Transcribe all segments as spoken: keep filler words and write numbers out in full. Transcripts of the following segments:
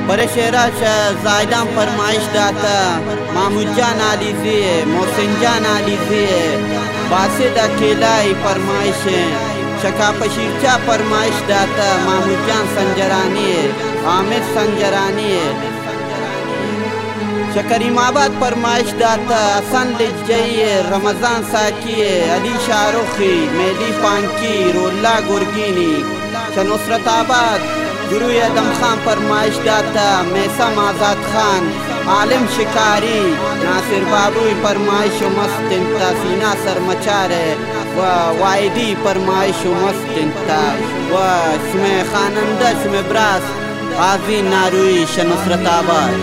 برای شعراش زایدان فرمایش داتا، محمود جان علیزی، محسن جان علیزی، باسط اکیلای فرمایش، شکاپ شیرچا فرمایش داتا، محمود جان سنجرانی، عامر سنجرانی، شکریم آباد فرمایش داتا، حسن لجئی، رمضان ساکی، علی شاروخی، مهدی پانکی، رولا گرگینی، نصرت آباد گروی ادم خان فرمایش داتا، میسم آزاد خان، عالم شکاری، ناصر بابوی فرمایش و مست انتا، سینا سرمچاره و وایدی فرمایش و مست انتا و اسم خاننده اسم براس غازی ناروی نصرت آباد.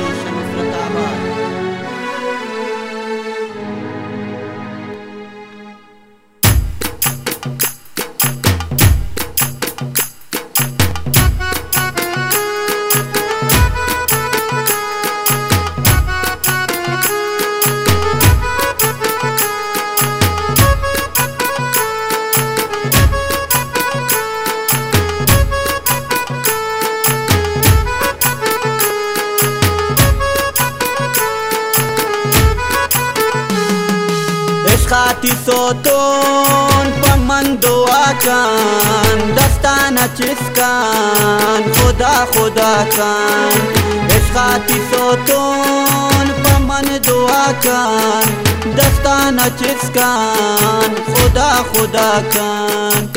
عشقاتی سوتون پا من دعا کن، دستانا چیز کن، خدا خدا کن. عشقاتی سوتون پا من دعا کن، دستانا چیز کن، خدا خدا کن.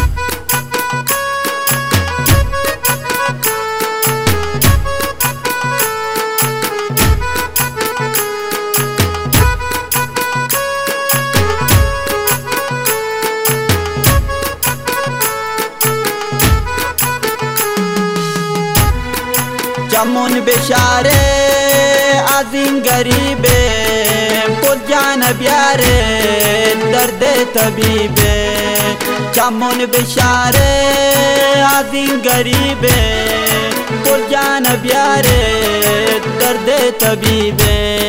جمون بشاره از این گریبه، پر جان بیاره درد طبیبه. جمون بشاره از این گریبه، پر جان بیاره درد طبیبه.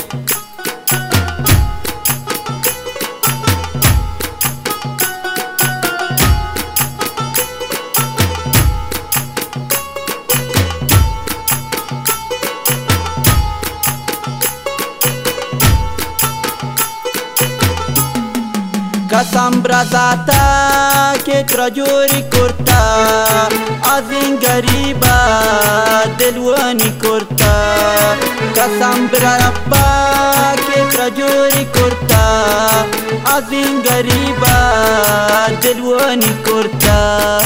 قسم برزاتا که ترجوری کرتا، از این گریبا دلوانی کرتا. قسم برابا که ترجوری کرتا، از این گریبا دلوانی کرتا.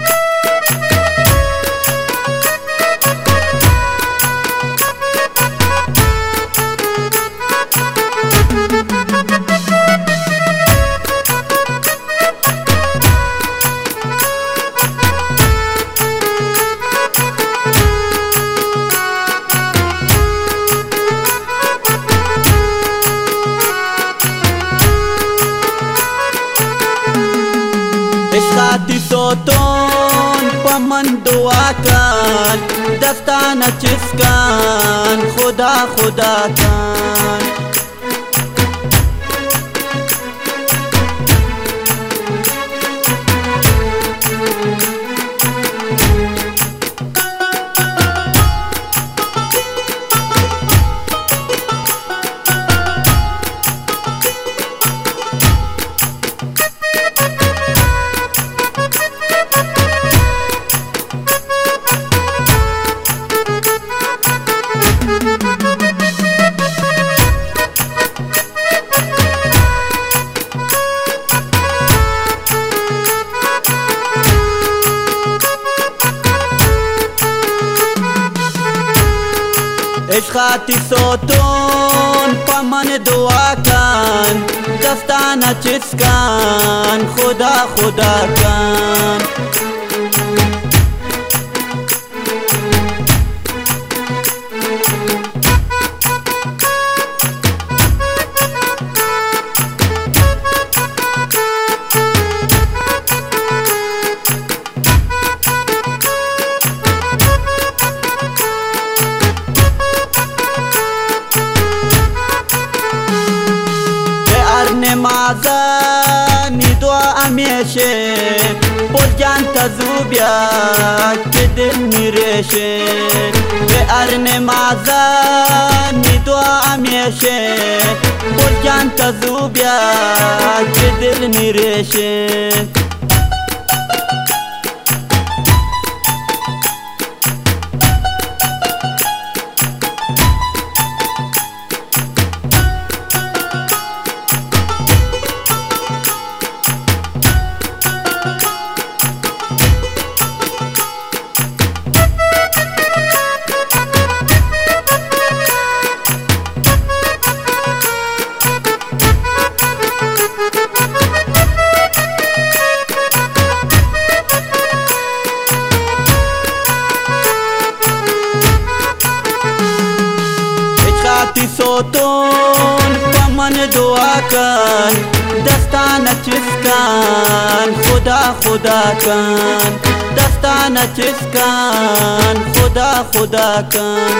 عشقاتی سوتون پا من دعا کن، دستانا چیز کن، خدا خدا کن. عشقاتی سوتون پا من دعا کن، دستانا چیز کن، خدا خدا کن. نمازانی دعا همیشه، پر جان تزو بیا که دل میرشه. به ارن مازن میدوا همیشه بول جان تزو بیا که دل نیریشه सोतोन पमन दुआ कन दस्ताना चिस्कान खुदा खुदा कन दस्ताना चिस्कान खुदा खुदा कन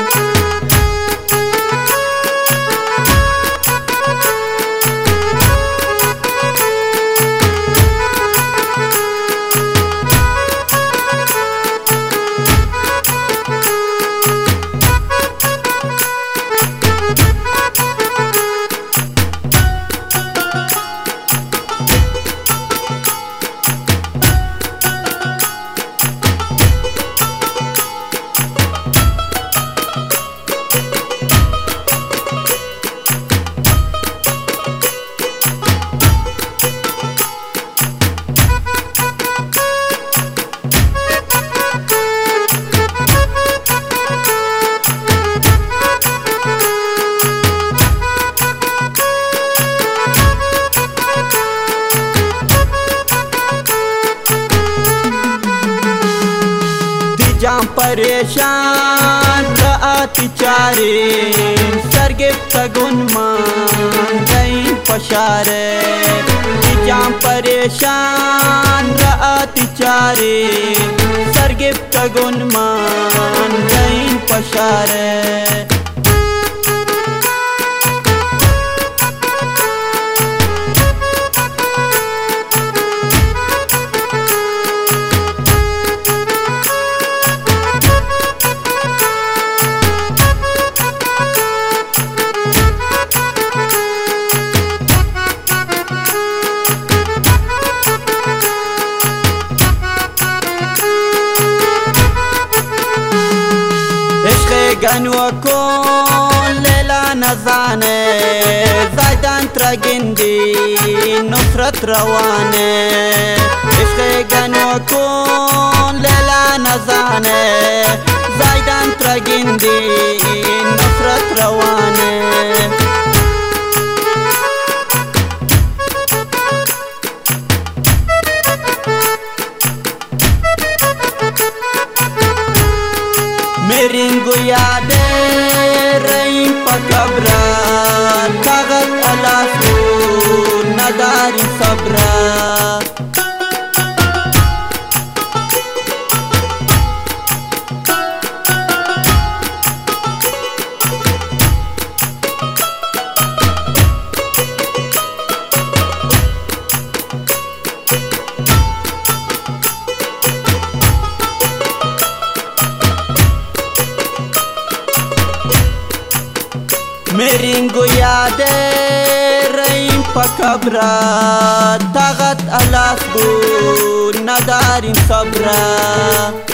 जाम परेशान रात चारे सरगिफ्त गुनमान गईं पशारे जाम परेशान रात चारे सरगिफ्त गुनमान गईं पशारे گنو کن لیلا نزانه زایدان ترگندی نصرت روانه عشق گنو کن لیلا نزانه زایدان ترگندی نصرت روانه मेरिंगो यादे रहीम पकबरा कागज अलासू नदारी सबरा मेरिंगो यादे रहीम पकबरा तागत अलासू नदारी सबरा